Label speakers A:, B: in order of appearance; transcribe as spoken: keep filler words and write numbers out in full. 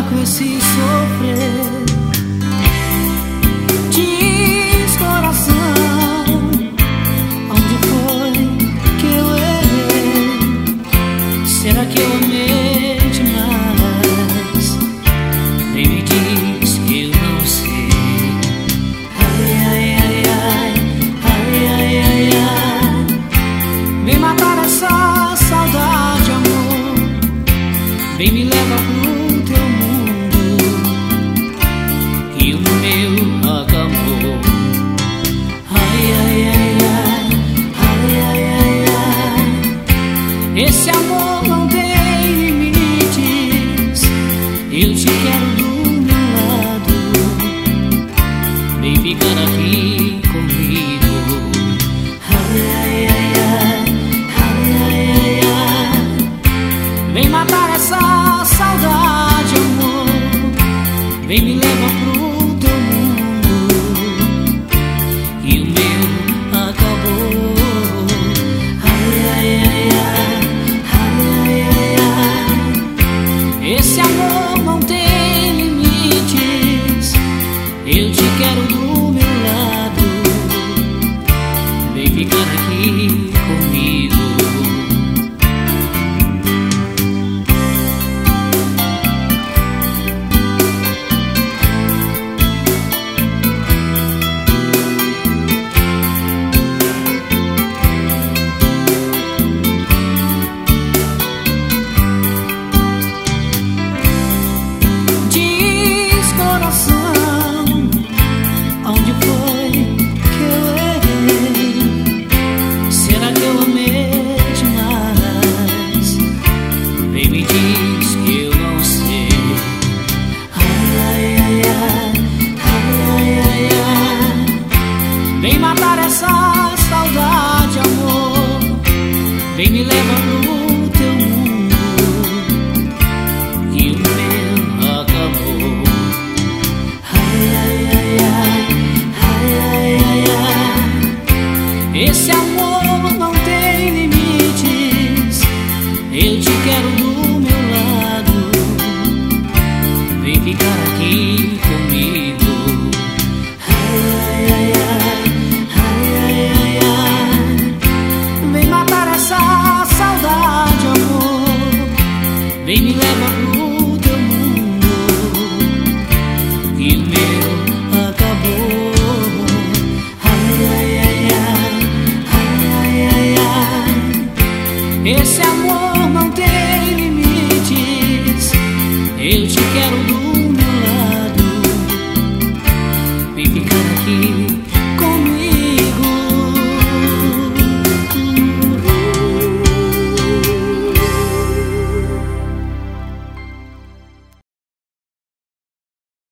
A: com esse sofrer. Diz, coração, onde foi que eu errei? Será que eu amei demais? Nem me diz que eu não sei. Ai, ai, ai, ai, ai, ai, ai, ai. Vem matar essa saudade, amor. Vem me levar pro teu mundo, que o meu acabou. Ai, ai, ai, ai, ai, ai, ai, ai. Esse amor não tem limites. Eu te quero do meu lado. Vem ficar aqui comigo. Ai, ai, ai, ai, ai, ai, ai, ai. Vem matar essa saudade, amor. Vem me levar pro teu mundo, que o meu acabou. Ai, ai, ai, ai, ai, ai, ai, ai. Esse amor não tem limites. Eu te quero do meu lado. Vem ficar aqui comigo. Onde foi que eu errei? Será que eu amei demais? Vem me diz que eu não sei. Ai, ai, ai, ai, ai, ai, ai, ai. Vem matar essa saudade, amor. Vem me levar pro teu mundo, que o meu acabou. Ai, ai, ai, ai, ai, ai, ai, ai. Esse amor não tem limites. Eu te quero do meu lado. Vem ficar aqui comigo. Ai, ai, ai, ai, ai, ai, ai, ai. Vem matar essa saudade, amor. Vem me levar pro teu mundo, que o meu acabou. Ai, ai, ai, ai, ai, ai, ai, ai. Esse amor não tem limites. Eu te quero do meu lado. Vem ficar aqui